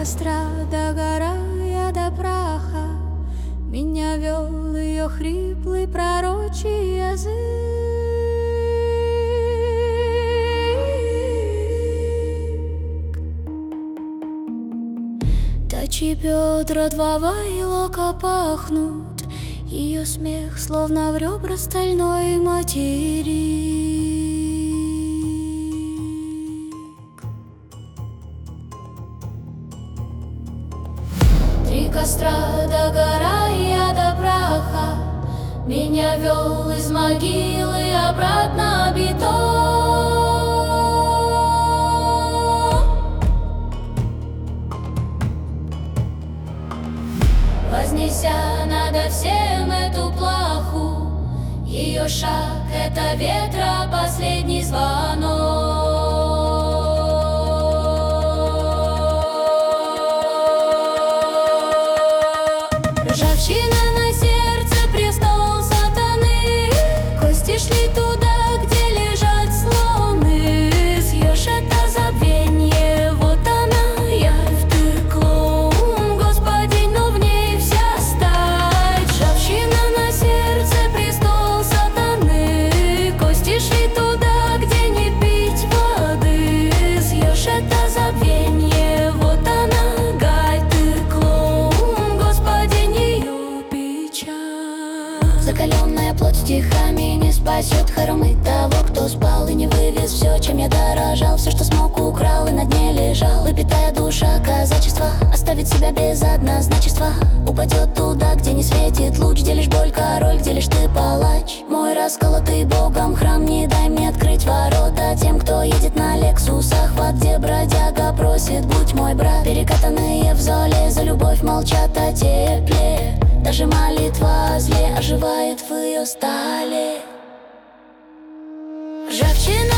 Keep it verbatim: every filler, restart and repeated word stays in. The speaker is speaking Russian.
костра, догорая до праха, меня вел ее хриплый пророчий язык. Точи бедра, два войлока пахнут, ее смех словно в ребра стальной материк. Три костра, догорая до праха, меня вел из могилы обратно бетон. Вознеся надо всем эту плаху, ее шаг — это ветра последний звонок. Ржавчина на сердце, престол сатаны, кости шли туда, где лежат слоны. Съешь это забвенье, вот она, явь ты, клоун, Господи, но в ней вся стать. Ржавчина на сердце, престол сатаны, кости шли туда, где не пить воды. Съешь это забвенье, вот она, гай ты, клоун, Господи, не ее печаль. Закаленная плоть стихами не спасет хоромы того, кто спал и не вывез все, чем я дорожал. Все, что смог, украл и на дне лежал. Выпитая душа казачества оставит себя без однозначества. Упадет туда, где не светит луч, где лишь боль король, где лишь ты палач. Мой расколотый Богом храм, не дай мне открыть ворота тем, кто едет на лексусах в ад, где бродяга просит: будь мой брат. Перекатанные в золе за любовь молчат о тепле, даже молитва о зле оживает в ее стали. Ржавчина